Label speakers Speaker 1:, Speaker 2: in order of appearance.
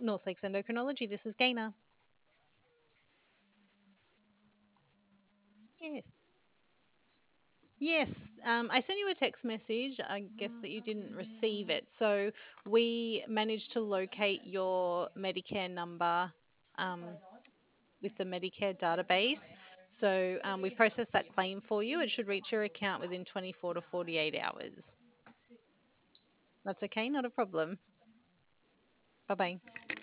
Speaker 1: North Lakes Endocrinology. This is Gaina. Yes. Yes. I sent you a text message. I guess that you didn't receive it. So we managed to locate your Medicare number um, with the Medicare database. So we've processed that claim for you. It should reach your account within 24 to 48 hours. That's okay, not a problem. Bye bye.